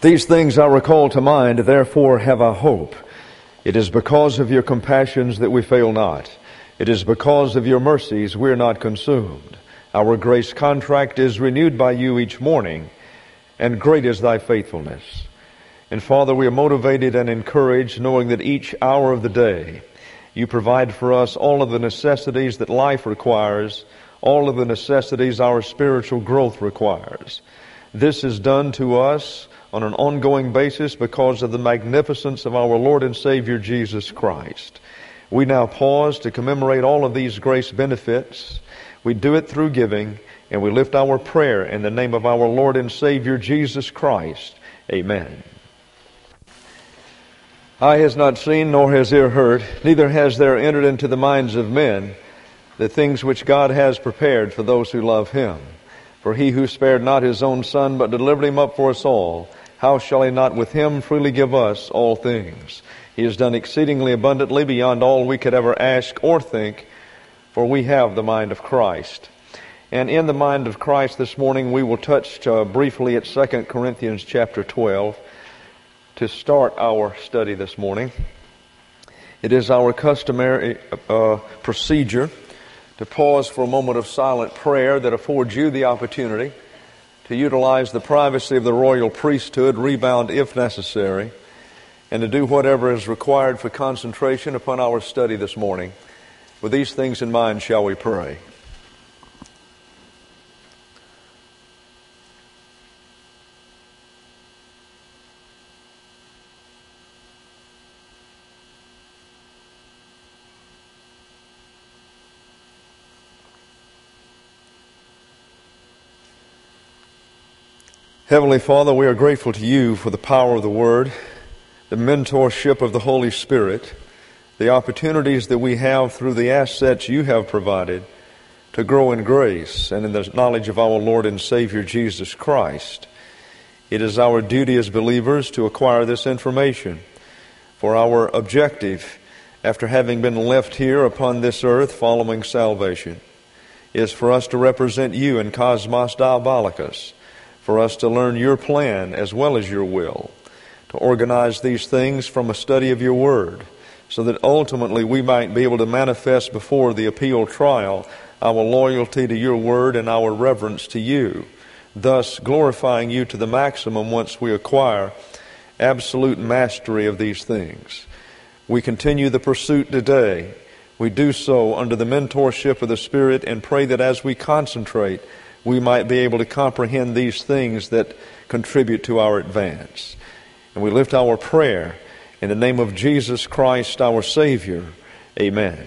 These things I recall to mind, therefore have I hope. It is because of your compassions that we fail not. It is because of your mercies we are not consumed. Our grace contract is renewed by you each morning, and great is thy faithfulness. And Father, we are motivated and encouraged knowing that each hour of the day you provide for us all of the necessities that life requires, all of the necessities our spiritual growth requires. This is done to us on an ongoing basis because of the magnificence of our Lord and Savior Jesus Christ. We now pause to commemorate all of these grace benefits. We do it through giving, and we lift our prayer in the name of our Lord and Savior Jesus Christ. Amen. Eye has not seen, nor has ear heard, neither has there entered into the minds of men the things which God has prepared for those who love Him. For He who spared not His own Son, but delivered Him up for us all, how shall He not with Him freely give us all things? He has done exceedingly abundantly beyond all we could ever ask or think, for we have the mind of Christ. And in the mind of Christ this morning, we will touch briefly at 2 Corinthians chapter 12 to start our study this morning. It is our customary procedure to pause for a moment of silent prayer that affords you the opportunity to utilize the privacy of the royal priesthood, rebound if necessary, and to do whatever is required for concentration upon our study this morning. With these things in mind, shall we pray? Heavenly Father, we are grateful to you for the power of the Word, the mentorship of the Holy Spirit, the opportunities that we have through the assets you have provided to grow in grace and in the knowledge of our Lord and Savior Jesus Christ. It is our duty as believers to acquire this information, for our objective, after having been left here upon this earth following salvation, is for us to represent you in Cosmos Diabolicus, for us to learn your plan as well as your will, to organize these things from a study of your word, so that ultimately we might be able to manifest before the appeal trial our loyalty to your word and our reverence to you, thus glorifying you to the maximum once we acquire absolute mastery of these things. We continue the pursuit today. We do so under the mentorship of the Spirit and pray that as we concentrate, we might be able to comprehend these things that contribute to our advance. And we lift our prayer in the name of Jesus Christ, our Savior. Amen.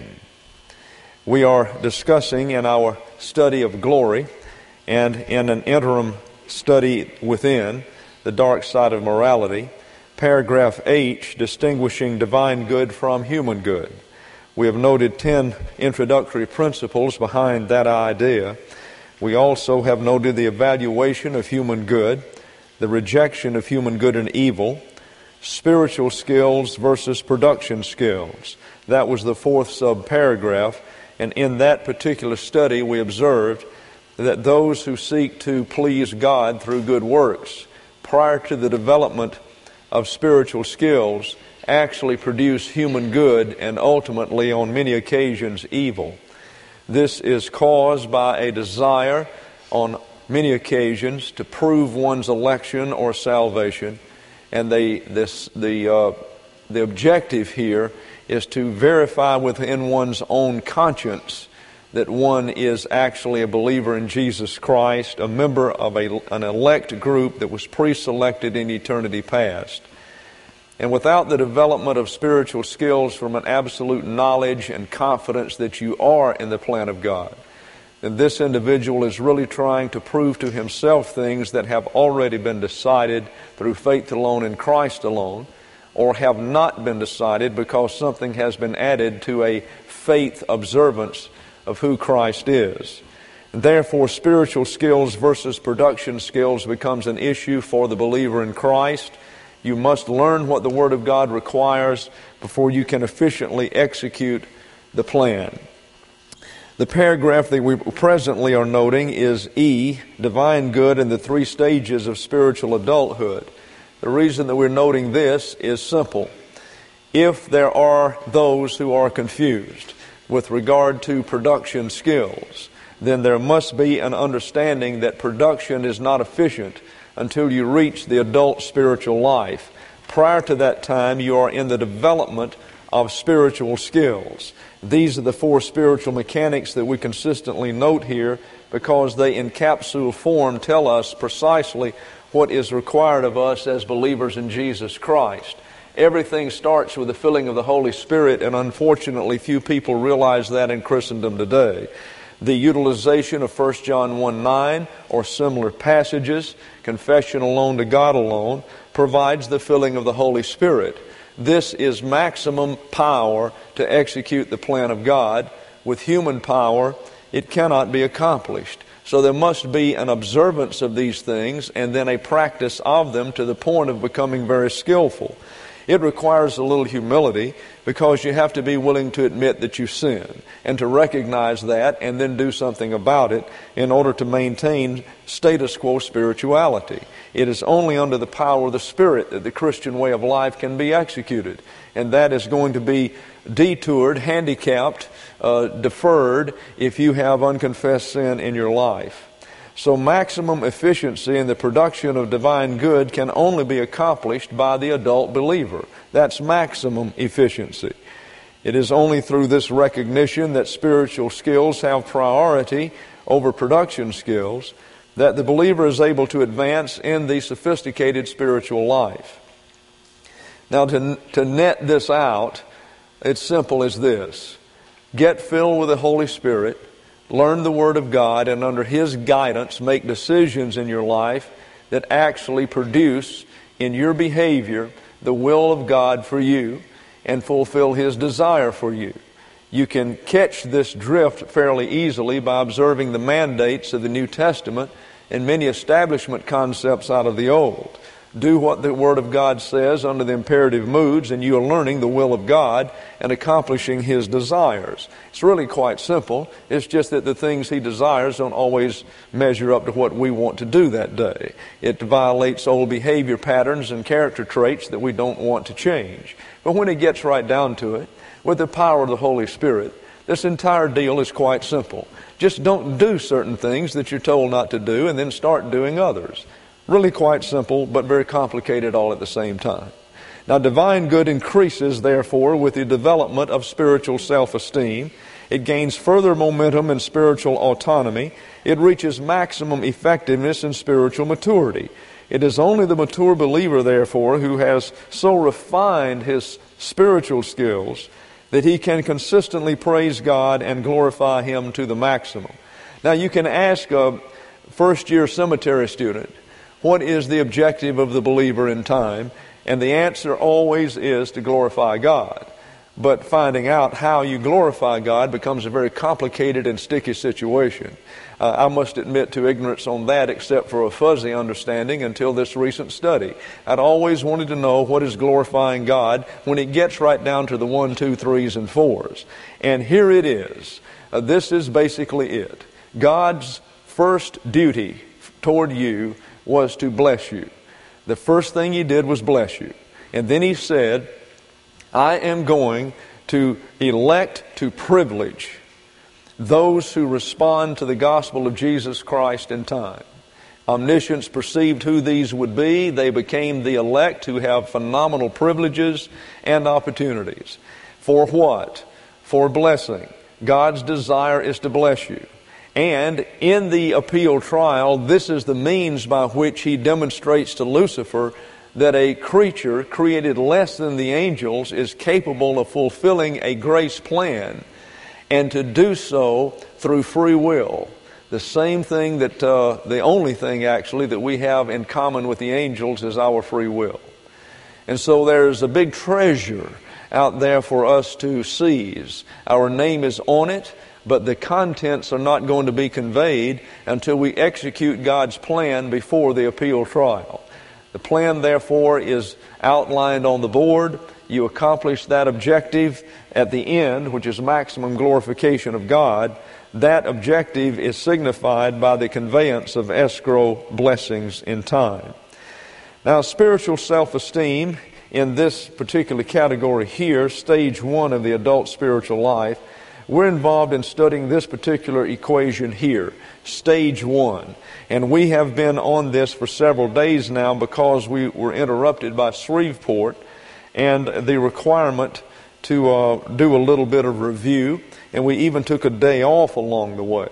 We are discussing in our study of glory and in an interim study within the dark side of morality, paragraph H, distinguishing divine good from human good. We have noted 10 introductory principles behind that idea. We also have noted the evaluation of human good, the rejection of human good and evil, spiritual skills versus production skills. That was the fourth subparagraph, and in that particular study we observed that those who seek to please God through good works prior to the development of spiritual skills actually produce human good and ultimately on many occasions evil. This is caused by a desire on many occasions to prove one's election or salvation, and the objective here is to verify within one's own conscience that one is actually a believer in Jesus Christ, a member of an elect group that was pre-selected in eternity past. And without the development of spiritual skills from an absolute knowledge and confidence that you are in the plan of God, then this individual is really trying to prove to himself things that have already been decided through faith alone in Christ alone, or have not been decided because something has been added to a faith observance of who Christ is. And therefore, spiritual skills versus production skills becomes an issue for the believer in Christ. You must learn what the Word of God requires before you can efficiently execute the plan. The paragraph that we presently are noting is E, divine good and the 3 stages of spiritual adulthood. The The reason that we're noting this is simple. If there are those who are confused with regard to production skills, then there must be an understanding that production is not efficient until you reach the adult spiritual life. Prior to that time, you are in the development of spiritual skills. These are the four spiritual mechanics that we consistently note here because they in capsule form tell us precisely what is required of us as believers in Jesus Christ. Everything starts with the filling of the Holy Spirit, and unfortunately few people realize that in Christendom today. The utilization of 1 John 1:9 or similar passages, confession alone to God alone, provides the filling of the Holy Spirit. This is maximum power to execute the plan of God. With human power, it cannot be accomplished. So there must be an observance of these things and then a practice of them to the point of becoming very skillful. It requires a little humility because you have to be willing to admit that you sin and to recognize that and then do something about it in order to maintain status quo spirituality. It is only under the power of the Spirit that the Christian way of life can be executed, and that is going to be detoured, handicapped, deferred if you have unconfessed sin in your life. So maximum efficiency in the production of divine good can only be accomplished by the adult believer. That's maximum efficiency. It is only through this recognition that spiritual skills have priority over production skills that the believer is able to advance in the sophisticated spiritual life. Now to net this out, it's simple as this. Get filled with the Holy Spirit. Learn the Word of God, and under His guidance make decisions in your life that actually produce in your behavior the will of God for you and fulfill His desire for you. You can catch this drift fairly easily by observing the mandates of the New Testament and many establishment concepts out of the Old. Do what the Word of God says under the imperative moods, and you are learning the will of God and accomplishing His desires. It's really quite simple. It's just that the things He desires don't always measure up to what we want to do that day. It violates old behavior patterns and character traits that we don't want to change. But when it gets right down to it, with the power of the Holy Spirit, this entire deal is quite simple. Just don't do certain things that you're told not to do and then start doing others. Really quite simple, but very complicated all at the same time. Now, divine good increases, therefore, with the development of spiritual self-esteem. It gains further momentum in spiritual autonomy. It reaches maximum effectiveness in spiritual maturity. It is only the mature believer, therefore, who has so refined his spiritual skills that he can consistently praise God and glorify Him to the maximum. Now, you can ask a first-year seminary student, what is the objective of the believer in time? And the answer always is to glorify God. But finding out how you glorify God becomes a very complicated and sticky situation. I must admit to ignorance on that, except for a fuzzy understanding until this recent study. I'd always wanted to know what is glorifying God when it gets right down to the 1, 2, 3s, and 4s. And here it is. This is basically it. God's first duty toward you was to bless you. The first thing He did was bless you. And then He said, I am going to elect to privilege those who respond to the gospel of Jesus Christ in time. Omniscience perceived who these would be. They became the elect who have phenomenal privileges and opportunities. For what? For blessing. God's desire is to bless you. And in the appeal trial, this is the means by which He demonstrates to Lucifer that a creature created less than the angels is capable of fulfilling a grace plan, and to do so through free will. The same thing that, the only thing actually that we have in common with the angels is our free will. And so there's a big treasure out there for us to seize. Our name is on it, but the contents are not going to be conveyed until we execute God's plan before the appeal trial. The plan, therefore, is outlined on the board. You accomplish that objective at the end, which is maximum glorification of God. That objective is signified by the conveyance of escrow blessings in time. Now, spiritual self-esteem in this particular category here, stage 1 of the adult spiritual life, we're involved in studying this particular equation here, stage 1. And we have been on this for several days now because we were interrupted by Shreveport and the requirement to do a little bit of review, and we even took a day off along the way.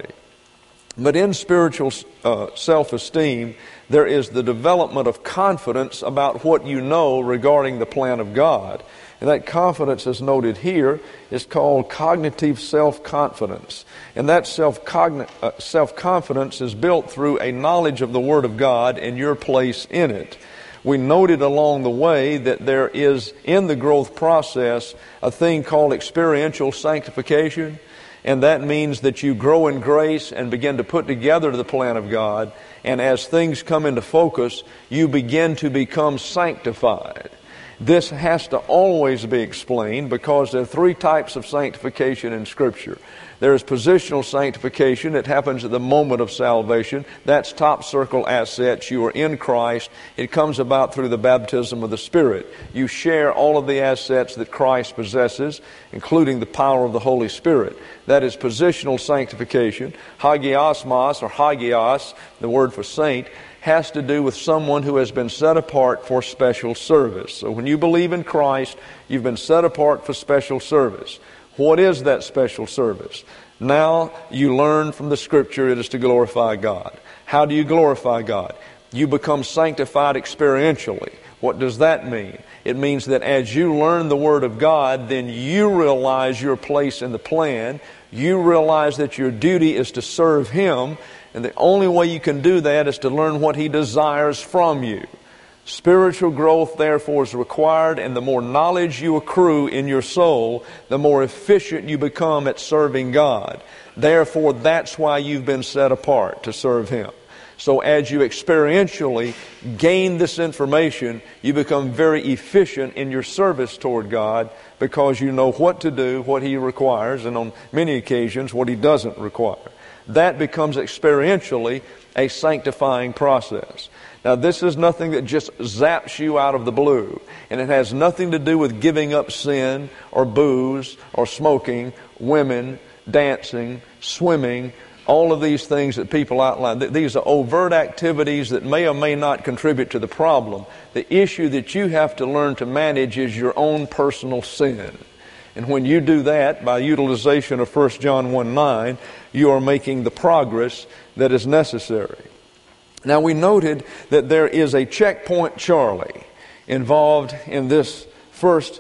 But in spiritual self-esteem, there is the development of confidence about what you know regarding the plan of God. And that confidence, as noted here, is called cognitive self-confidence. And that self-confidence is built through a knowledge of the Word of God and your place in it. We noted along the way that there is, in the growth process, a thing called experiential sanctification. And that means that you grow in grace and begin to put together the plan of God. And as things come into focus, you begin to become sanctified. This has to always be explained because there are 3 types of sanctification in Scripture. There is positional sanctification. It happens at the moment of salvation. That's top circle assets. You are in Christ. It comes about through the baptism of the Spirit. You share all of the assets that Christ possesses, including the power of the Holy Spirit. That is positional sanctification. Hagiosmos, or hagios, the word for saint, has to do with someone who has been set apart for special service. So when you believe in Christ, you've been set apart for special service. What is that special service? Now you learn from the Scripture it is to glorify God. How do you glorify God? You become sanctified experientially. What does that mean? It means that as you learn the Word of God, then you realize your place in the plan. You realize that your duty is to serve Him. And the only way you can do that is to learn what He desires from you. Spiritual growth, therefore, is required, and the more knowledge you accrue in your soul, the more efficient you become at serving God. Therefore, that's why you've been set apart, to serve Him. So as you experientially gain this information, you become very efficient in your service toward God because you know what to do, what He requires, and on many occasions, what He doesn't require. That becomes experientially a sanctifying process. Now, this is nothing that just zaps you out of the blue. And it has nothing to do with giving up sin or booze or smoking, women, dancing, swimming, all of these things that people outline. These are overt activities that may or may not contribute to the problem. The issue that you have to learn to manage is your own personal sin. And when you do that, by utilization of 1 John 1:9, you are making the progress that is necessary. Now, we noted that there is a checkpoint Charlie involved in this first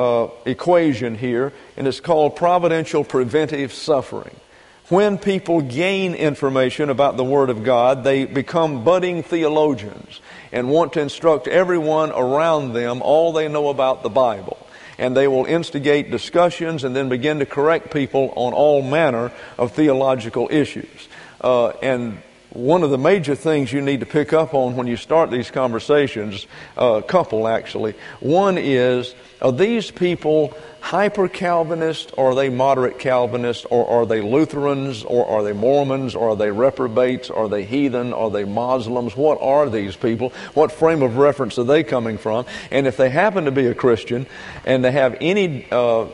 equation here, and it's called providential preventive suffering. When people gain information about the Word of God, they become budding theologians and want to instruct everyone around them all they know about the Bible. And they will instigate discussions and then begin to correct people on all manner of theological issues. And one of the major things you need to pick up on when you start these conversations, a couple actually. One is, are these people hyper-Calvinist, or are they moderate Calvinist, or are they Lutherans, or are they Mormons, or are they reprobates, or are they heathen, or are they Muslims? What are these people? What frame of reference are they coming from? And if they happen to be a Christian and they have any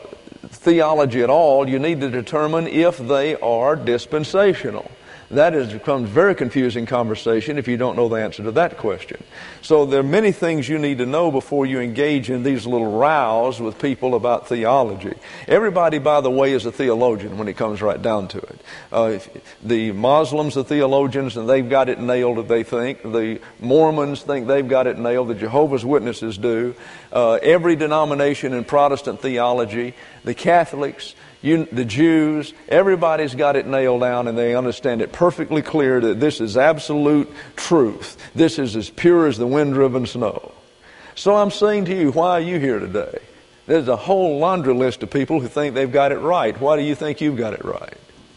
theology at all, you need to determine if they are dispensational. That becomes very confusing conversation if you don't know the answer to that question. So there are many things you need to know before you engage in these little rows with people about theology. Everybody, by the way, is a theologian when it comes right down to it. The Muslims are theologians and they've got it nailed, they think. The Mormons think they've got it nailed. The Jehovah's Witnesses do. Every denomination in Protestant theology, the Catholics, the Jews, everybody's got it nailed down and they understand it perfectly clear that this is absolute truth. This is as pure as the wind-driven snow. So I'm saying to you, why are you here today? There's a whole laundry list of people who think they've got it right. Why do you think you've got it right?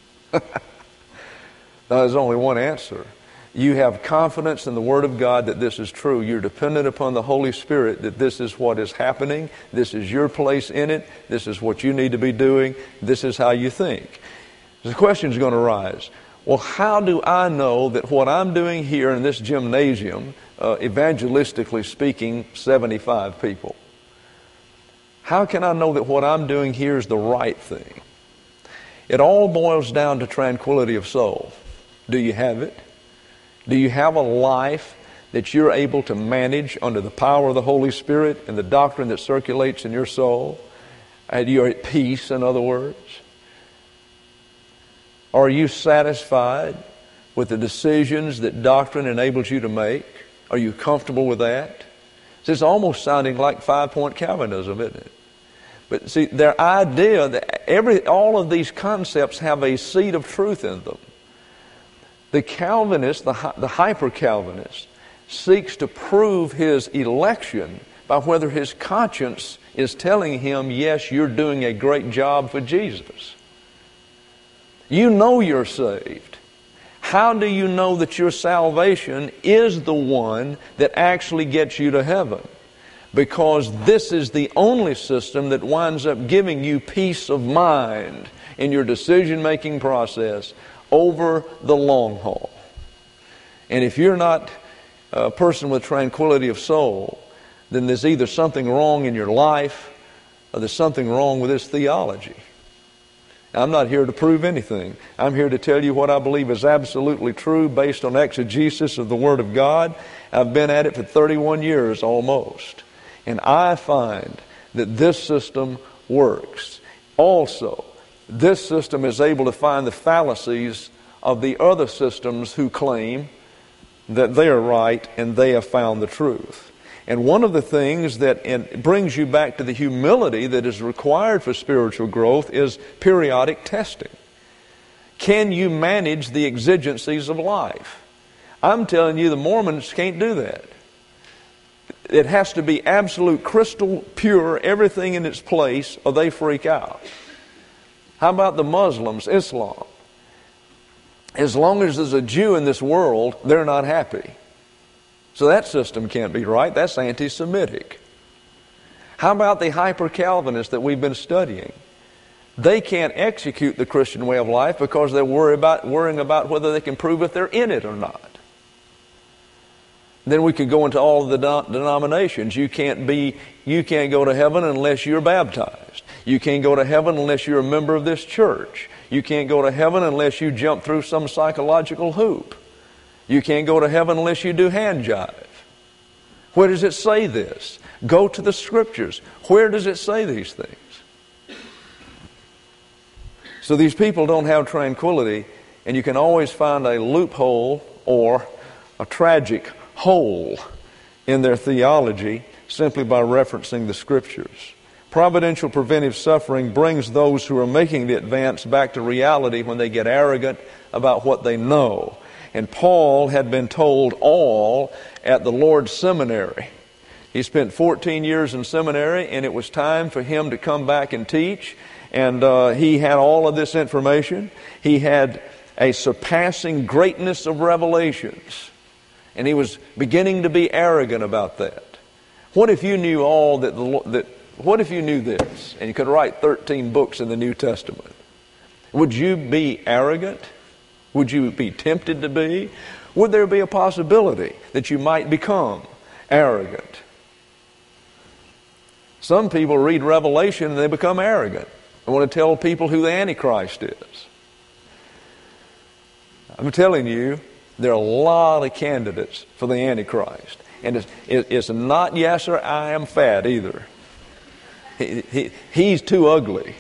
There's only one answer. You have confidence in the Word of God that this is true. You're dependent upon the Holy Spirit that this is what is happening. This is your place in it. This is what you need to be doing. This is how you think. The question is going to arise. Well, how do I know that what I'm doing here in this gymnasium, evangelistically speaking, 75 people, how can I know that what I'm doing here is the right thing? It all boils down to tranquility of soul. Do you have it? Do you have a life that you're able to manage under the power of the Holy Spirit and the doctrine that circulates in your soul? And you're at peace, in other words? Are you satisfied with the decisions that doctrine enables you to make? Are you comfortable with that? It's almost sounding like 5-point Calvinism, isn't it? But see, their idea that all of these concepts have a seed of truth in them. The Calvinist, the hyper-Calvinist, seeks to prove his election by whether his conscience is telling him, yes, you're doing a great job for Jesus. You know you're saved. How do you know that your salvation is the one that actually gets you to heaven? Because this is the only system that winds up giving you peace of mind in your decision-making process over the long haul. And if you're not a person with tranquility of soul, then there's either something wrong in your life or there's something wrong with this theology. I'm not here to prove anything. I'm here to tell you what I believe is absolutely true based on exegesis of the Word of God. I've been at it for 31 years almost. And I find that this system works. Also, this system is able to find the fallacies of the other systems who claim that they are right and they have found the truth. And one of the things that brings you back to the humility that is required for spiritual growth is periodic testing. Can you manage the exigencies of life? I'm telling you, the Mormons can't do that. It has to be absolute crystal pure, everything in its place, or they freak out. How about the Muslims, Islam? As long as there's a Jew in this world, they're not happy. So that system can't be right. That's anti-Semitic. How about the hyper-Calvinists that we've been studying? They can't execute the Christian way of life because they're worrying about whether they can prove if they're in it or not. Then we could go into all of the denominations. You can't go to heaven unless you're baptized. You can't go to heaven unless you're a member of this church. You can't go to heaven unless you jump through some psychological hoop. You can't go to heaven unless you do hand jive. Where does it say this? Go to the Scriptures. Where does it say these things? So these people don't have tranquility, and you can always find a loophole or a tragic hole in their theology simply by referencing the Scriptures. Providential preventive suffering brings those who are making the advance back to reality when they get arrogant about what they know. And Paul had been told all at the Lord's seminary. He spent 14 years in seminary, and it was time for him to come back and teach. And he had all of this information. He had a surpassing greatness of revelations. And he was beginning to be arrogant about that. What if you knew all what if you knew this, and you could write 13 books in the New Testament? Would you be arrogant? Would you be tempted to be? Would there be a possibility that you might become arrogant? Some people read Revelation and they become arrogant. They want to tell people who the Antichrist is. I'm telling you, there are a lot of candidates for the Antichrist. And it's not Yasser I am fat either. He's too ugly.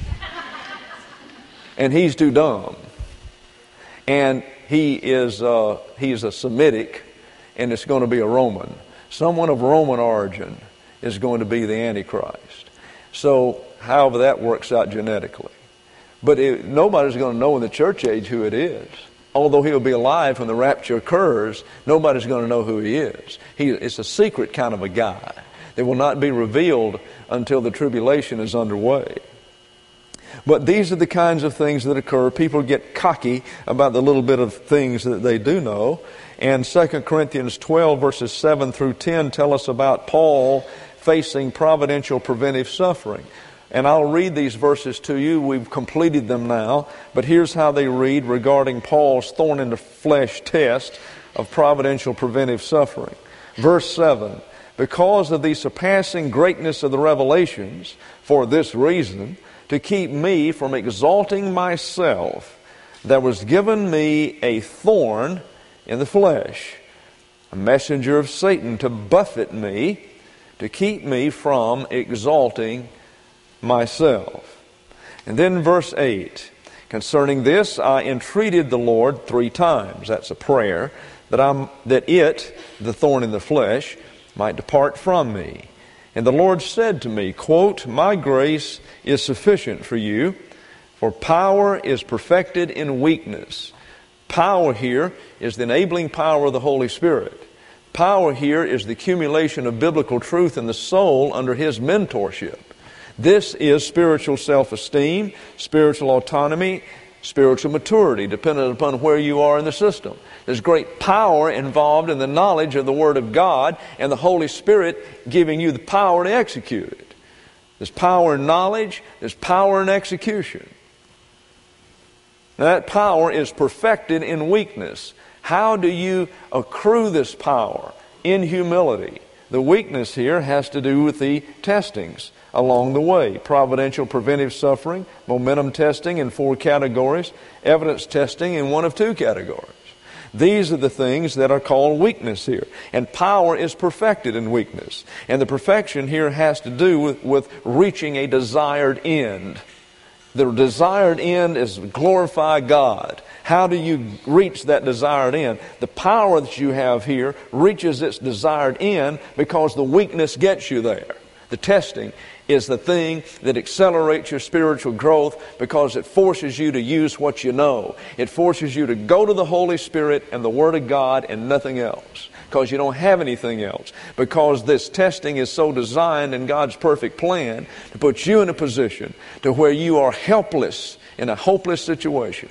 And he's too dumb. And he's a Semitic, and it's going to be a Roman. Someone of Roman origin is going to be the Antichrist. So, however that works out genetically. But nobody's going to know in the church age who it is. Although he'll be alive when the rapture occurs, nobody's going to know who he is. It's a secret kind of a guy that will not be revealed until the tribulation is underway. But these are the kinds of things that occur. People get cocky about the little bit of things that they do know. And 2 Corinthians 12 verses 7 through 10 tell us about Paul facing providential preventive suffering. And I'll read these verses to you. We've completed them now. But here's how they read regarding Paul's thorn in the flesh test of providential preventive suffering. Verse 7, because of the surpassing greatness of the revelations, for this reason, to keep me from exalting myself, there was given me a thorn in the flesh, a messenger of Satan to buffet me, to keep me from exalting myself. And then verse 8, concerning this I entreated the Lord 3 times, that's a prayer, that it, the thorn in the flesh, might depart from me. And the Lord said to me, quote, my grace is sufficient for you, for power is perfected in weakness. Power here is the enabling power of the Holy Spirit. Power here is the accumulation of biblical truth in the soul under His mentorship. This is spiritual self-esteem, spiritual autonomy, spiritual maturity, dependent upon where you are in the system. There's great power involved in the knowledge of the Word of God and the Holy Spirit giving you the power to execute it. There's power in knowledge, there's power in execution. Now, that power is perfected in weakness. How do you accrue this power? In humility. The weakness here has to do with the testings along the way. Providential preventive suffering, momentum testing in 4 categories, evidence testing in 1 of 2 categories. These are the things that are called weakness here. And power is perfected in weakness. And the perfection here has to do with reaching a desired end. The desired end is glorify God. How do you reach that desired end? The power that you have here reaches its desired end because the weakness gets you there. The testing is the thing that accelerates your spiritual growth because it forces you to use what you know. It forces you to go to the Holy Spirit and the Word of God and nothing else, because you don't have anything else. Because this testing is so designed in God's perfect plan to put you in a position to where you are helpless in a hopeless situation.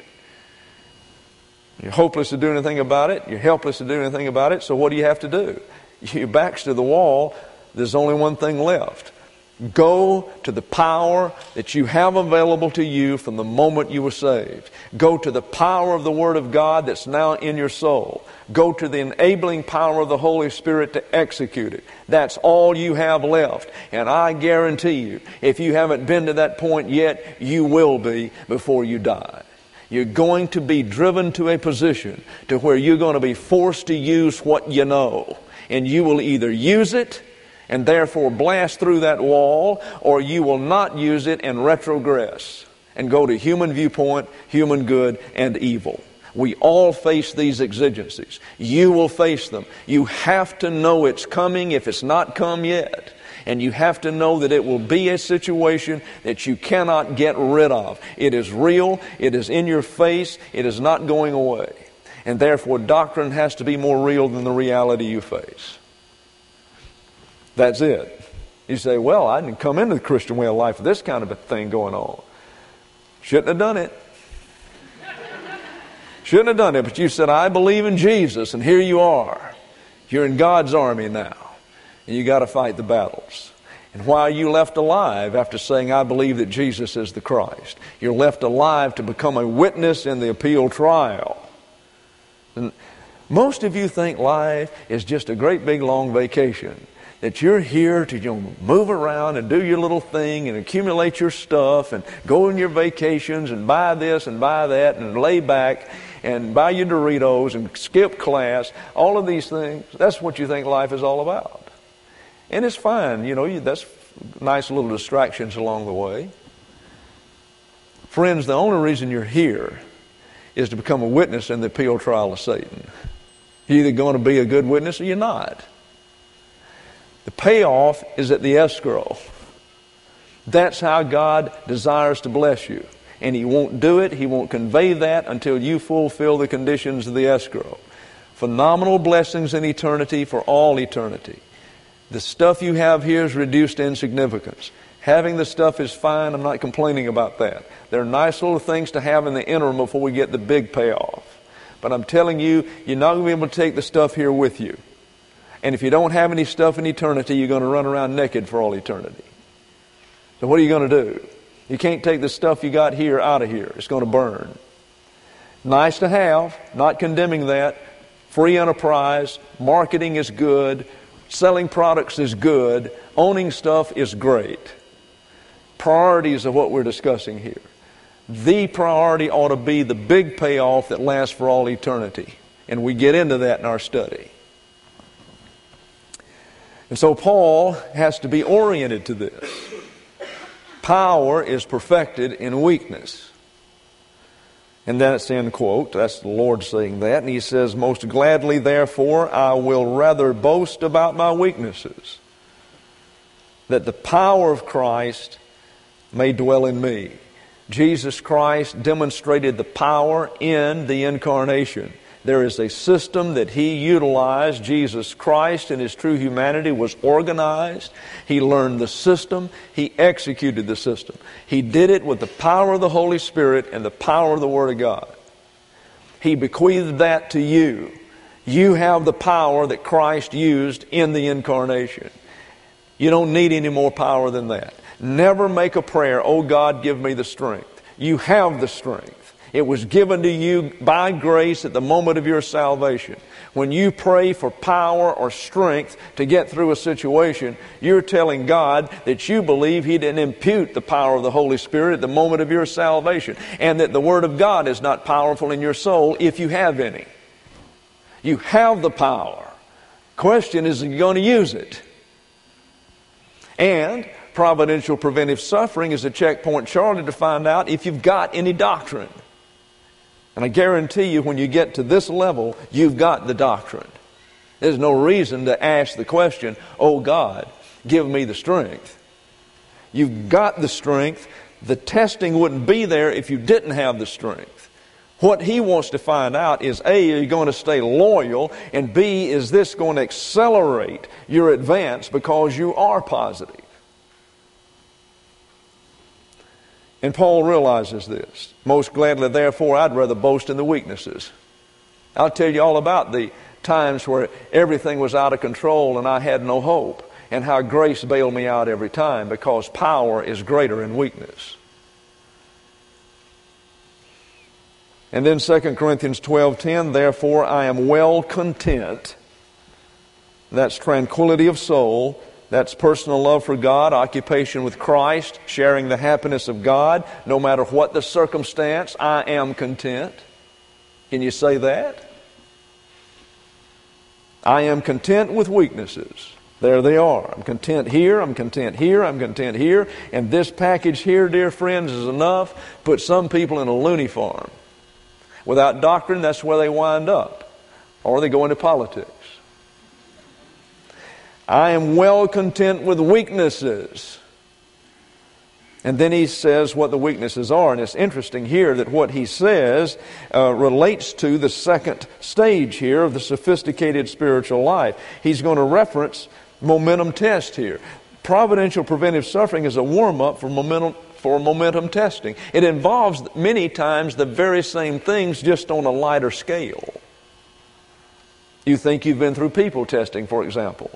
You're hopeless to do anything about it. You're helpless to do anything about it. So what do you have to do? Your back's to the wall. There's only one thing left. Go to the power that you have available to you from the moment you were saved. Go to the power of the Word of God that's now in your soul. Go to the enabling power of the Holy Spirit to execute it. That's all you have left. And I guarantee you, if you haven't been to that point yet, you will be before you die. You're going to be driven to a position to where you're going to be forced to use what you know. And you will either use it and therefore blast through that wall, or you will not use it and retrogress and go to human viewpoint, human good, and evil. We all face these exigencies. You will face them. You have to know it's coming if it's not come yet. And you have to know that it will be a situation that you cannot get rid of. It is real. It is in your face. It is not going away. And therefore, doctrine has to be more real than the reality you face. That's it. You say, well, I didn't come into the Christian way of life with this kind of a thing going on. Shouldn't have done it. Shouldn't have done it. But you said, I believe in Jesus, and here you are. You're in God's army now. And you got to fight the battles. And why are you left alive after saying, I believe that Jesus is the Christ? You're left alive to become a witness in the appeal trial. And most of you think life is just a great big long vacation. That you're here to move around and do your little thing and accumulate your stuff and go on your vacations and buy this and buy that and lay back and buy your Doritos and skip class. All of these things, that's what you think life is all about. And it's fine, that's nice little distractions along the way. Friends, the only reason you're here is to become a witness in the appeal trial of Satan. You're either going to be a good witness or you're not. The payoff is at the escrow. That's how God desires to bless you. And He won't do it, He won't convey that until you fulfill the conditions of the escrow. Phenomenal blessings in eternity for all eternity. The stuff you have here is reduced to insignificance. Having the stuff is fine. I'm not complaining about that. They're nice little things to have in the interim before we get the big payoff. But I'm telling you, you're not going to be able to take the stuff here with you. And if you don't have any stuff in eternity, you're going to run around naked for all eternity. So what are you going to do? You can't take the stuff you got here out of here. It's going to burn. Nice to have, not condemning that. Free enterprise, marketing is good, selling products is good, owning stuff is great. Priorities are what we're discussing here. The priority ought to be the big payoff that lasts for all eternity. And we get into that in our study. And so Paul has to be oriented to this. Power is perfected in weakness. And that's end quote. That's the Lord saying that. And he says, most gladly, therefore, I will rather boast about my weaknesses, that the power of Christ may dwell in me. Jesus Christ demonstrated the power in the incarnation. There is a system that He utilized. Jesus Christ in His true humanity was organized. He learned the system. He executed the system. He did it with the power of the Holy Spirit and the power of the Word of God. He bequeathed that to you. You have the power that Christ used in the incarnation. You don't need any more power than that. Never make a prayer, oh God, give me the strength. You have the strength. It was given to you by grace at the moment of your salvation. When you pray for power or strength to get through a situation, you're telling God that you believe He didn't impute the power of the Holy Spirit at the moment of your salvation, and that the Word of God is not powerful in your soul if you have any. You have the power. Question is, are you going to use it? And providential preventive suffering is a checkpoint shortly to find out if you've got any doctrine. And I guarantee you, when you get to this level, you've got the doctrine. There's no reason to ask the question, oh God, give me the strength. You've got the strength. The testing wouldn't be there if you didn't have the strength. What He wants to find out is, A, are you going to stay loyal? And B, is this going to accelerate your advance because you are positive? And Paul realizes this. Most gladly, therefore, I'd rather boast in the weaknesses. I'll tell you all about the times where everything was out of control and I had no hope, and how grace bailed me out every time, because power is greater in weakness. And then 2 Corinthians 12:10, therefore I am well content. That's tranquility of soul. That's personal love for God, occupation with Christ, sharing the happiness of God. No matter what the circumstance, I am content. Can you say that? I am content with weaknesses. There they are. I'm content here, I'm content here, I'm content here. And this package here, dear friends, is enough to put some people in a loony farm. Without doctrine, that's where they wind up. Or they go into politics. I am well content with weaknesses. And then he says what the weaknesses are. And it's interesting here that what he says relates to the second stage here of the sophisticated spiritual life. He's going to reference momentum test here. Providential preventive suffering is a warm-up for momentum testing. It involves many times the very same things, just on a lighter scale. You think you've been through people testing, for example.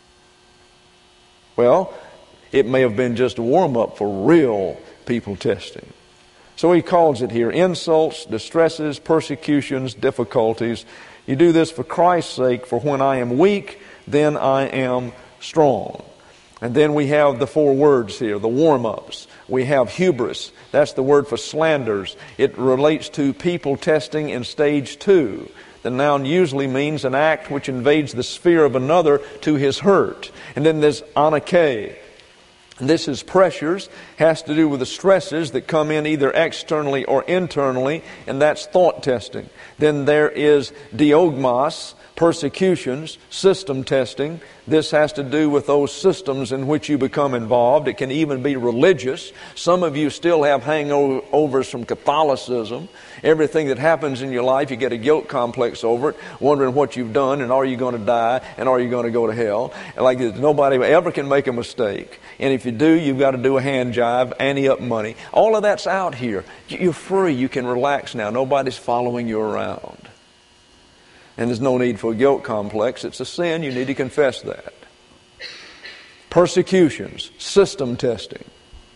Well, it may have been just a warm-up for real people testing. So he calls it here insults, distresses, persecutions, difficulties. You do this for Christ's sake, for when I am weak, then I am strong. And then we have the four words here, the warm-ups. We have hubris. That's the word for slanders. It relates to people testing in stage 2. The noun usually means an act which invades the sphere of another to his hurt. And then there's anake. This is pressures, has to do with the stresses that come in either externally or internally, and that's thought testing. Then there is diogmos, persecutions, system testing. This has to do with those systems in which you become involved. It can even be religious. Some of you still have hangovers from Catholicism. Everything that happens in your life, you get a guilt complex over it, wondering what you've done, and are you going to die, and are you going to go to hell? And like nobody ever can make a mistake. And if you do, you've got to do a hand jive, ante up money. All of that's out here. You're free. You can relax now. Nobody's following you around. And there's no need for a guilt complex. It's a sin. You need to confess that. Persecutions, system testing.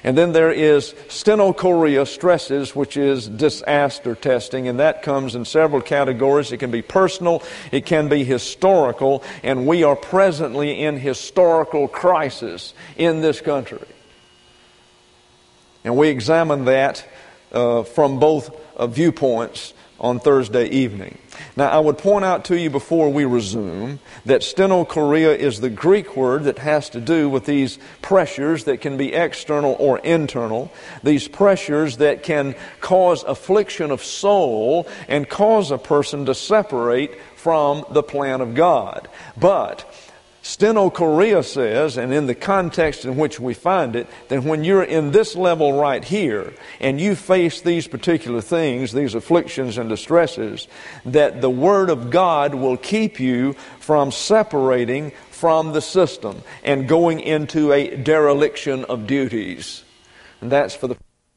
And then there is stenochorea stresses, which is disaster testing, and that comes in several categories. It can be personal, it can be historical, and we are presently in historical crisis in this country. And we examine that from both viewpoints on Thursday evening. Now, I would point out to you before we resume that stenochorea is the Greek word that has to do with these pressures that can be external or internal, these pressures that can cause affliction of soul and cause a person to separate from the plan of God. But stenochorea says, and in the context in which we find it, that when you're in this level right here and you face these particular things, these afflictions and distresses, that the Word of God will keep you from separating from the system and going into a dereliction of duties. And that's for the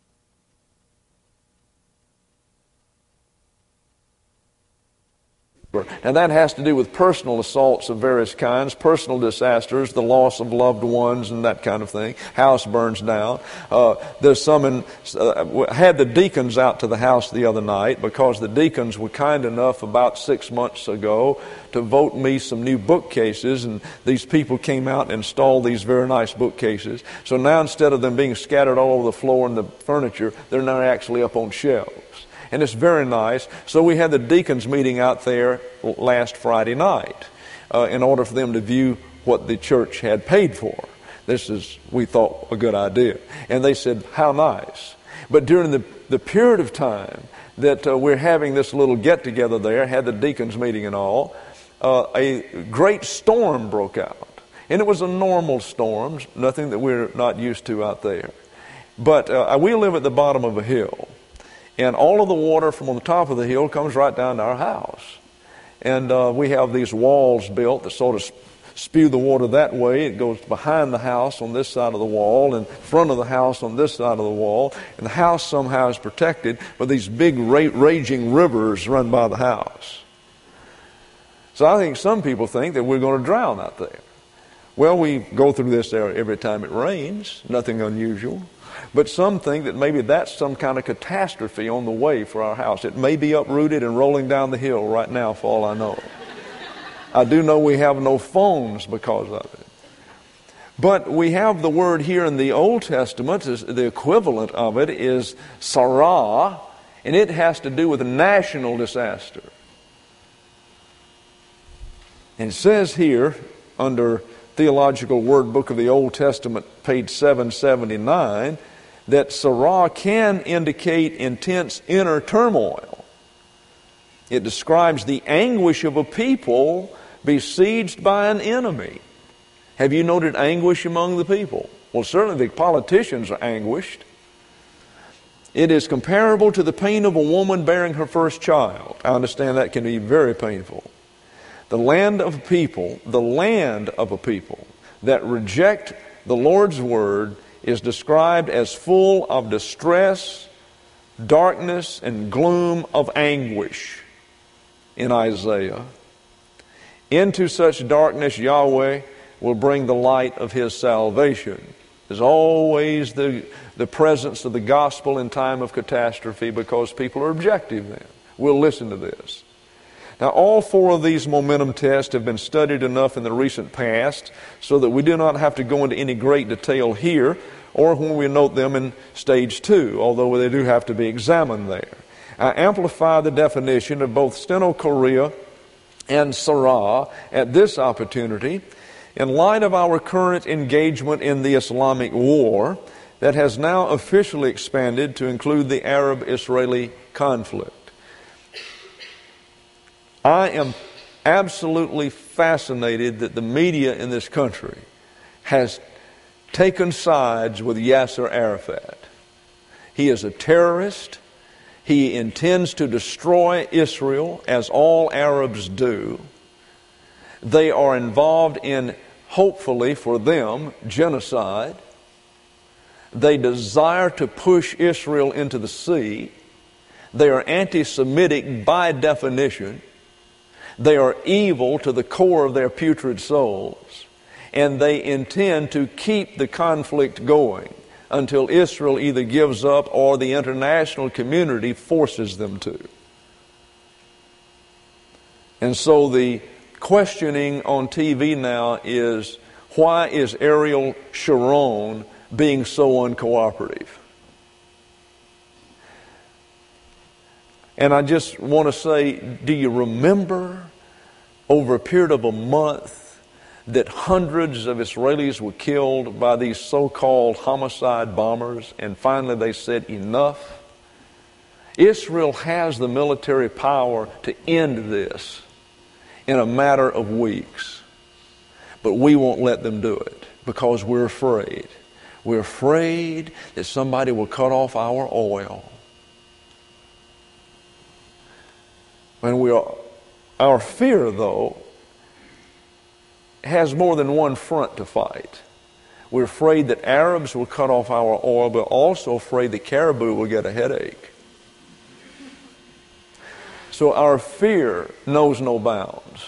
Now that has to do with personal assaults of various kinds, personal disasters, the loss of loved ones and that kind of thing. House burns down. There's some had the deacons out to the house the other night because the deacons were kind enough about 6 months ago to vote me some new bookcases, and these people came out and installed these very nice bookcases. So now instead of them being scattered all over the floor and the furniture, they're now actually up on shelves. And it's very nice. So we had the deacons meeting out there last Friday night in order for them to view what the church had paid for. This is, we thought, a good idea. And they said, how nice. But during the period of time that we're having this little get-together there, had the deacons meeting and all, a great storm broke out. And it was a normal storm, nothing that we're not used to out there. But we live at the bottom of a hill. And all of the water from on the top of the hill comes right down to our house. And we have these walls built that sort of spew the water that way. It goes behind the house on this side of the wall and front of the house on this side of the wall. And the house somehow is protected by these big raging rivers run by the house. So I think some people think that we're going to drown out there. Well, we go through this area every time it rains. Nothing unusual. But some think that maybe that's some kind of catastrophe on the way for our house. It may be uprooted and rolling down the hill right now, for all I know. I do know we have no phones because of it. But we have the word here in the Old Testament, the equivalent of it is Sarah, and it has to do with national disaster. And it says here, under Theological Word Book of the Old Testament, page 779, that Sarah can indicate intense inner turmoil. It describes the anguish of a people besieged by an enemy. Have you noted anguish among the people? Well, certainly the politicians are anguished. It is comparable to the pain of a woman bearing her first child. I understand that can be very painful. The land of a people that reject the Lord's Word is described as full of distress, darkness, and gloom of anguish in Isaiah. Into such darkness Yahweh will bring the light of His salvation. There's always the presence of the gospel in time of catastrophe because people are objective then. We'll listen to this. Now, all four of these momentum tests have been studied enough in the recent past so that we do not have to go into any great detail here or when we note them in stage 2, although they do have to be examined there. I amplify the definition of both stenochorea and Sarah at this opportunity in light of our current engagement in the Islamic war that has now officially expanded to include the Arab-Israeli conflict. I am absolutely fascinated that the media in this country has taken sides with Yasser Arafat. He is a terrorist. He intends to destroy Israel, as all Arabs do. They are involved in, hopefully for them, genocide. They desire to push Israel into the sea. They are anti-Semitic by definition. They are evil to the core of their putrid souls, and they intend to keep the conflict going. until Israel either gives up or the international community forces them to. And so the questioning on TV now is, why is Ariel Sharon being so uncooperative? And I just want to say, do you remember over a period of a month that hundreds of Israelis were killed by these so-called homicide bombers, and finally they said enough? Israel has the military power to end this in a matter of weeks, but we won't let them do it because we're afraid. We're afraid that somebody will cut off our oil. And our fear, though, has more than one front to fight. We're afraid that Arabs will cut off our oil, but also afraid that caribou will get a headache. So our fear knows no bounds.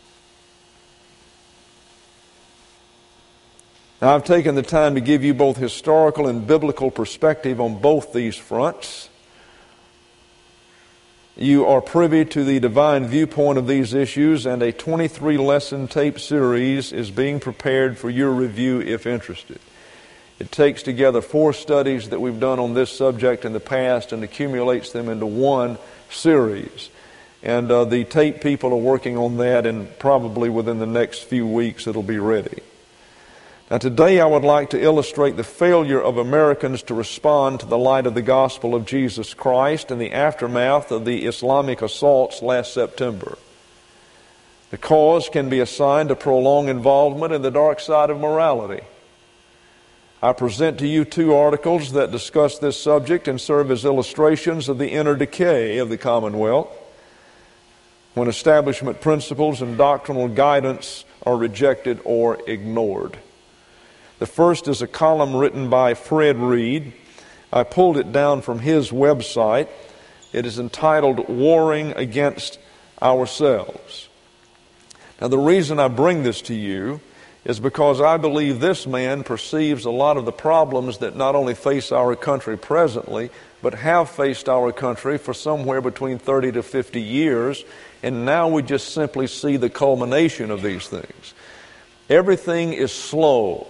Now, I've taken the time to give you both historical and biblical perspective on both these fronts. You are privy to the divine viewpoint of these issues, and a 23-lesson tape series is being prepared for your review if interested. It takes together 4 studies that we've done on this subject in the past and accumulates them into one series. And the tape people are working on that, and probably within the next few weeks it'll be ready. Now today I would like to illustrate the failure of Americans to respond to the light of the gospel of Jesus Christ in the aftermath of the Islamic assaults last September. The cause can be assigned to prolonged involvement in the dark side of morality. I present to you 2 articles that discuss this subject and serve as illustrations of the inner decay of the Commonwealth when establishment principles and doctrinal guidance are rejected or ignored. The first is a column written by Fred Reed. I pulled it down from his website. It is entitled Warring Against Ourselves. Now, the reason I bring this to you is because I believe this man perceives a lot of the problems that not only face our country presently, but have faced our country for somewhere between 30 to 50 years, and now we just simply see the culmination of these things. Everything is slow.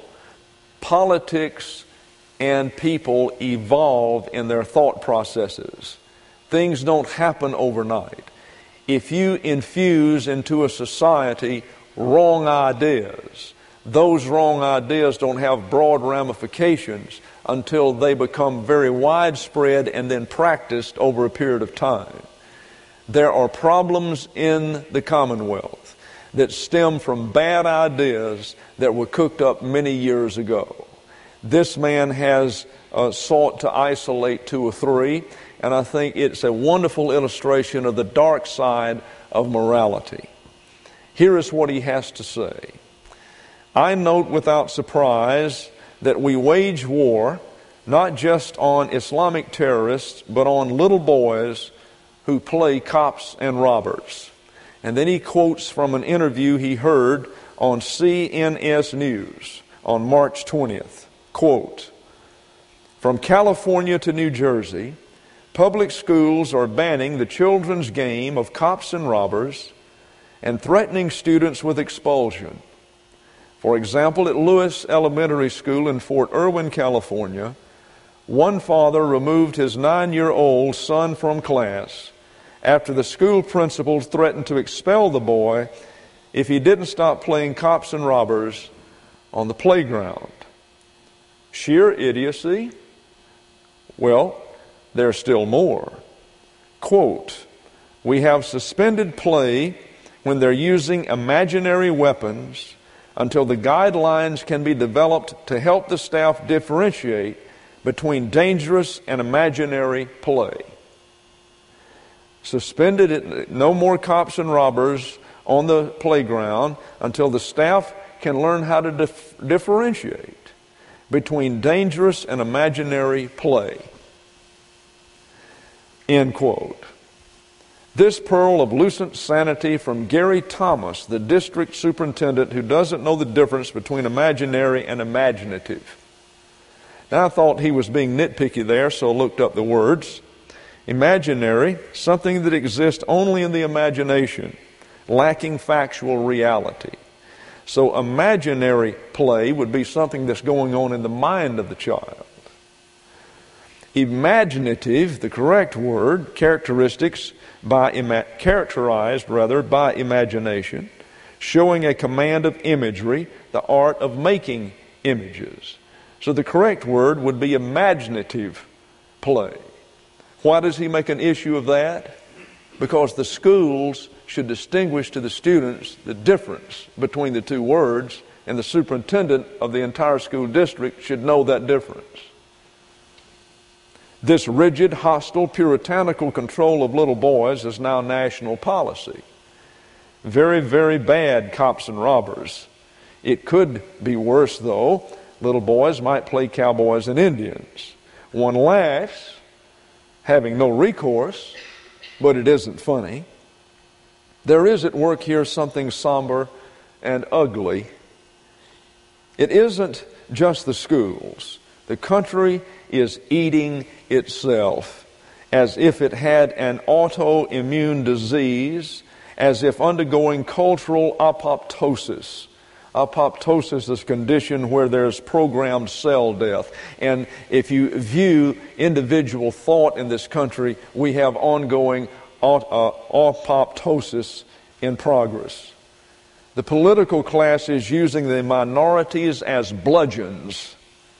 Politics and people evolve in their thought processes. Things don't happen overnight. If you infuse into a society wrong ideas, those wrong ideas don't have broad ramifications until they become very widespread and then practiced over a period of time. There are problems in the Commonwealth that stem from bad ideas that were cooked up many years ago. This man has sought to isolate 2 or 3, and I think it's a wonderful illustration of the dark side of morality. Here is what he has to say. I note without surprise that we wage war not just on Islamic terrorists, but on little boys who play cops and robbers. And then he quotes from an interview he heard on CNS News on March 20th. Quote, "From California to New Jersey, public schools are banning the children's game of cops and robbers and threatening students with expulsion. For example, at Lewis Elementary School in Fort Irwin, California, one father removed his 9-year-old son from class after the school principal threatened to expel the boy if he didn't stop playing cops and robbers on the playground. Sheer idiocy? Well, there's still more. Quote, we have suspended play when they're using imaginary weapons until the guidelines can be developed to help the staff differentiate between dangerous and imaginary play. Suspended it, no more cops and robbers on the playground until the staff can learn how to differentiate between dangerous and imaginary play. End quote. This pearl of lucent sanity from Gary Thomas, the district superintendent who doesn't know the difference between imaginary and imaginative. Now, I thought he was being nitpicky there, so I looked up the words. Imaginary, something that exists only in the imagination, lacking factual reality. So imaginary play would be something that's going on in the mind of the child. Imaginative, the correct word, characterized by imagination, showing a command of imagery, the art of making images. So the correct word would be imaginative play. Why does he make an issue of that? Because the schools should distinguish to the students the difference between the two words, and the superintendent of the entire school district should know that difference. This rigid, hostile, puritanical control of little boys is now national policy. Very, very bad cops and robbers. It could be worse, though. Little boys might play cowboys and Indians. One laughs, having no recourse, but it isn't funny. There is at work here something somber and ugly. It isn't just the schools. The country is eating itself as if it had an autoimmune disease, as if undergoing cultural apoptosis. Apoptosis is a condition where there's programmed cell death. And if you view individual thought in this country, we have ongoing apoptosis in progress. The political class is using the minorities as bludgeons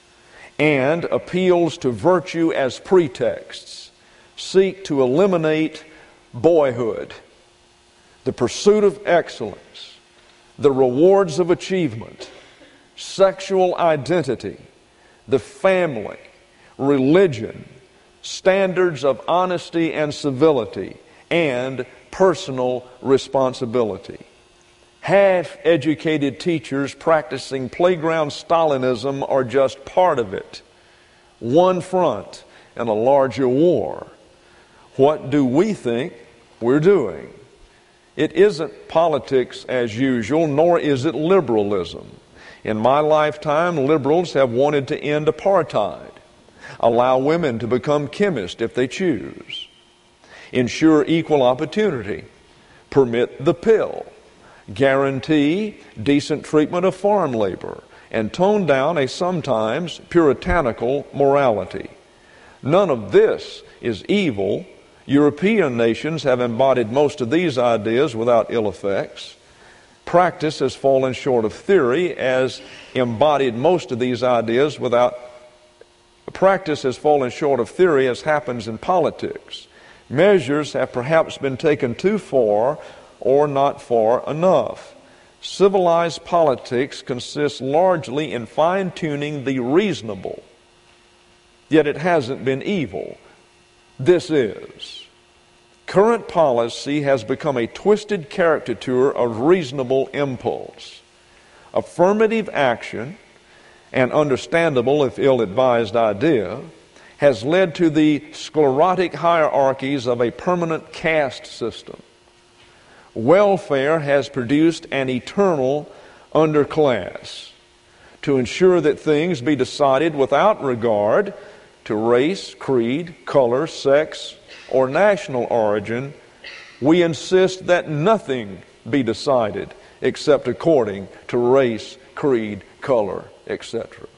and appeals to virtue as pretexts, seek to eliminate boyhood, the pursuit of excellence, the rewards of achievement, sexual identity, the family, religion, standards of honesty and civility, and personal responsibility. Half-educated teachers practicing playground Stalinism are just part of it. One front in a larger war. What do we think we're doing? It isn't politics as usual, nor is it liberalism. In my lifetime, liberals have wanted to end apartheid, allow women to become chemists if they choose, ensure equal opportunity, permit the pill, guarantee decent treatment of farm labor, and tone down a sometimes puritanical morality. None of this is evil. European nations have embodied most of these ideas without ill effects. Practice has fallen short of theory, as embodied most of these ideas without. Practice has fallen short of theory, as happens in politics. Measures have perhaps been taken too far or not far enough. Civilized politics consists largely in fine-tuning the reasonable. Yet it hasn't been evil. This is. Current policy has become a twisted caricature of reasonable impulse. Affirmative action, an understandable if ill-advised idea, has led to the sclerotic hierarchies of a permanent caste system. Welfare has produced an eternal underclass to ensure that things be decided without regard to race, creed, color, sex, or national origin. We insist that nothing be decided except according to race, creed, color, etc.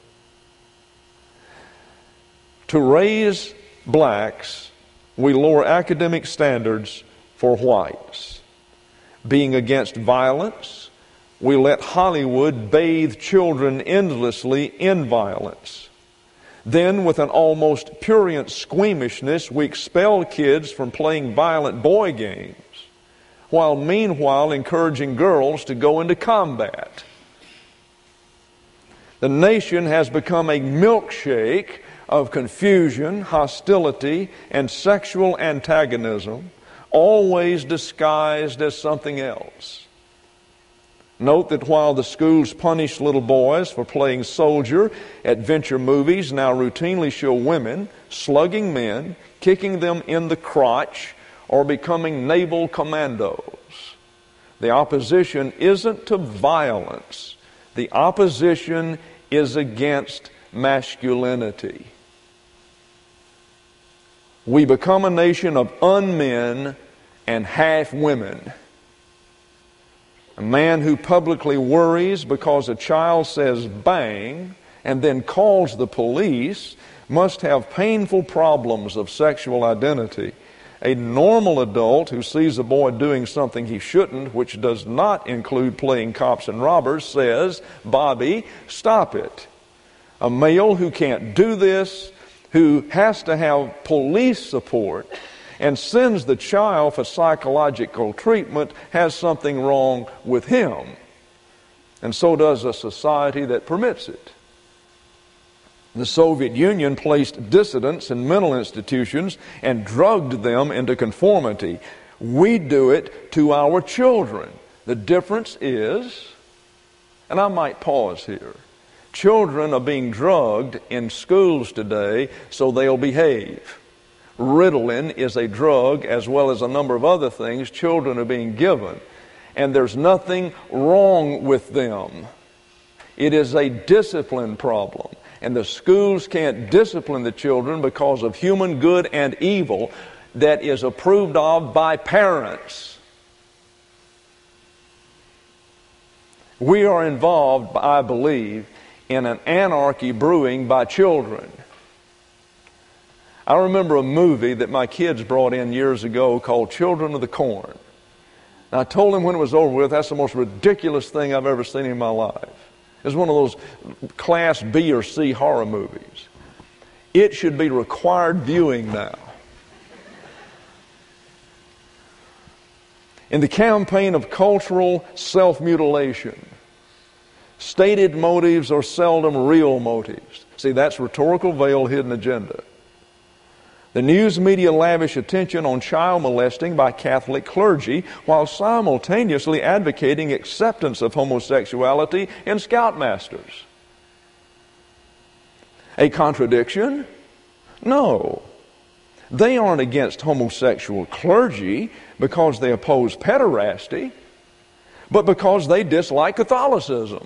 To raise blacks, we lower academic standards for whites. Being against violence, we let Hollywood bathe children endlessly in violence. Then, with an almost prurient squeamishness, we expel kids from playing violent boy games, while meanwhile encouraging girls to go into combat. The nation has become a milkshake of confusion, hostility, and sexual antagonism, always disguised as something else. Note that while the schools punish little boys for playing soldier, adventure movies now routinely show women slugging men, kicking them in the crotch, or becoming naval commandos. The opposition isn't to violence. The opposition is against masculinity. We become a nation of unmen and half women. A man who publicly worries because a child says bang and then calls the police must have painful problems of sexual identity. A normal adult who sees a boy doing something he shouldn't, which does not include playing cops and robbers, says, "Bobby, stop it." A male who can't do this, who has to have police support and sends the child for psychological treatment, has something wrong with him. And so does a society that permits it. The Soviet Union placed dissidents in mental institutions and drugged them into conformity. We do it to our children. The difference is, and I might pause here, children are being drugged in schools today so they'll behave. Ritalin is a drug, as well as a number of other things children are being given. And there's nothing wrong with them. It is a discipline problem. And the schools can't discipline the children because of human good and evil that is approved of by parents. We are involved, I believe, in an anarchy brewing by children. I remember a movie that my kids brought in years ago called Children of the Corn. And I told them when it was over with, that's the most ridiculous thing I've ever seen in my life. It's one of those class B or C horror movies. It should be required viewing now. In the campaign of cultural self-mutilation, stated motives are seldom real motives. See, that's rhetorical veil, hidden agenda. The news media lavish attention on child molesting by Catholic clergy while simultaneously advocating acceptance of homosexuality in scoutmasters. A contradiction? No. They aren't against homosexual clergy because they oppose pederasty, but because they dislike Catholicism.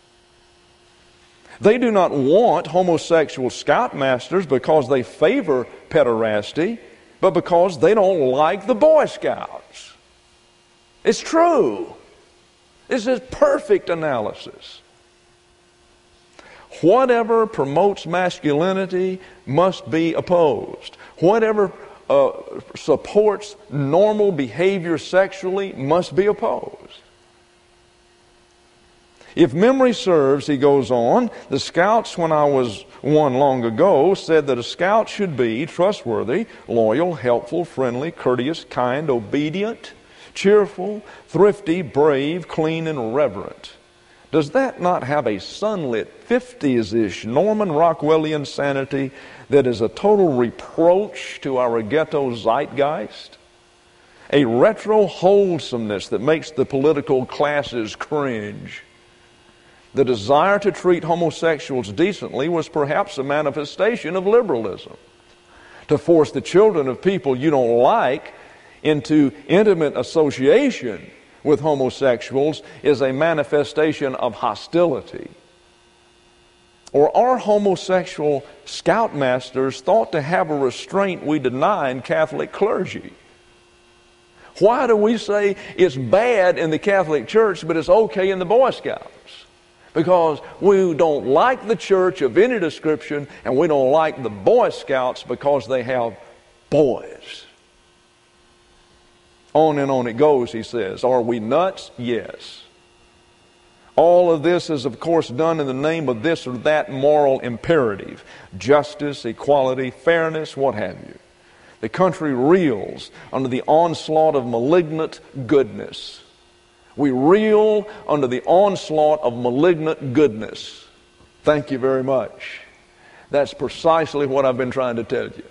They do not want homosexual scoutmasters because they favor pederasty, but because they don't like the Boy Scouts. It's true. This is perfect analysis. Whatever promotes masculinity must be opposed. Whatever supports normal behavior sexually must be opposed. If memory serves, he goes on, the Scouts, when I was one long ago, said that a Scout should be trustworthy, loyal, helpful, friendly, courteous, kind, obedient, cheerful, thrifty, brave, clean, and reverent. Does that not have a sunlit 50s-ish Norman Rockwellian sanity that is a total reproach to our ghetto zeitgeist? A retro wholesomeness that makes the political classes cringe. The desire to treat homosexuals decently was perhaps a manifestation of liberalism. To force the children of people you don't like into intimate association with homosexuals is a manifestation of hostility. Or are homosexual scoutmasters thought to have a restraint we deny in Catholic clergy? Why do we say it's bad in the Catholic Church but it's okay in the Boy Scouts? Because we don't like the church of any description, and we don't like the Boy Scouts because they have boys. On and on it goes, he says. Are we nuts? Yes. All of this is, of course, done in the name of this or that moral imperative. Justice, equality, fairness, what have you. The country reels under the onslaught of malignant goodness. We reel under the onslaught of malignant goodness. Thank you very much. That's precisely what I've been trying to tell you.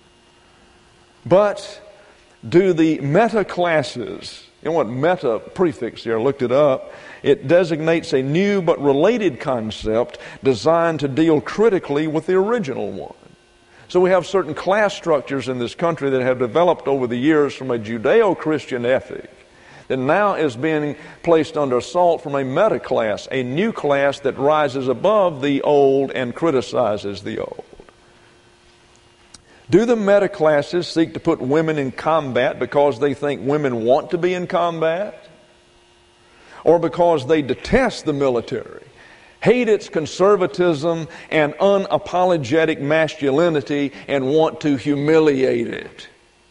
But do the meta classes, you know what meta prefix here, I looked it up. It designates a new but related concept designed to deal critically with the original one. So we have certain class structures in this country that have developed over the years from a Judeo-Christian ethic that now is being placed under assault from a meta class, a new class that rises above the old and criticizes the old. Do the meta classes seek to put women in combat because they think women want to be in combat? Or because they detest the military, hate its conservatism and unapologetic masculinity, and want to humiliate it?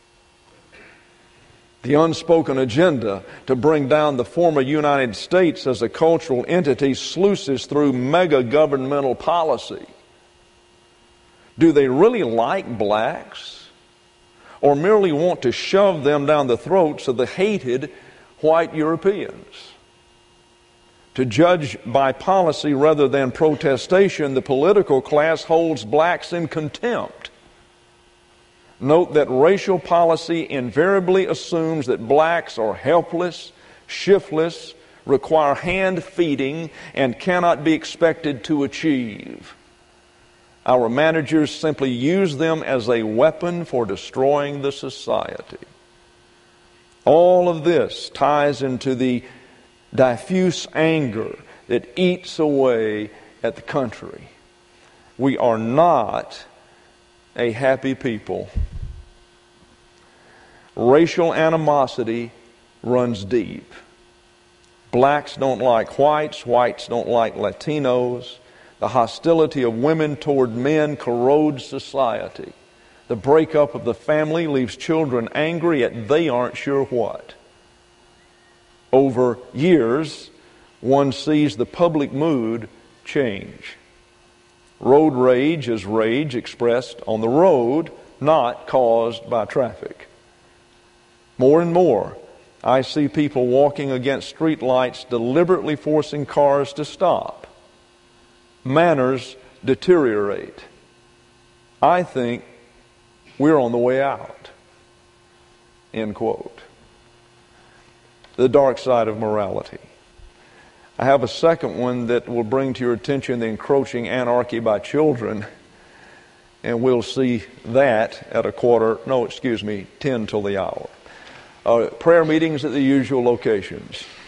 The unspoken agenda to bring down the former United States as a cultural entity sluices through mega-governmental policy. Do they really like blacks, or merely want to shove them down the throats of the hated white Europeans? To judge by policy rather than protestation, the political class holds blacks in contempt. Note that racial policy invariably assumes that blacks are helpless, shiftless, require hand feeding, and cannot be expected to achieve. Our managers simply use them as a weapon for destroying the society. All of this ties into the diffuse anger that eats away at the country. We are not a happy people. Racial animosity runs deep. Blacks don't like whites. Whites don't like Latinos. The hostility of women toward men corrodes society. The breakup of the family leaves children angry at they aren't sure what. Over years, one sees the public mood change. Road rage is rage expressed on the road, not caused by traffic. More and more, I see people walking against street lights, deliberately forcing cars to stop. Manners deteriorate. I think we're on the way out. End quote. The dark side of morality. I have a second one that will bring to your attention the encroaching anarchy by children, and we'll see that at 10 till the hour. Prayer meetings at the usual locations.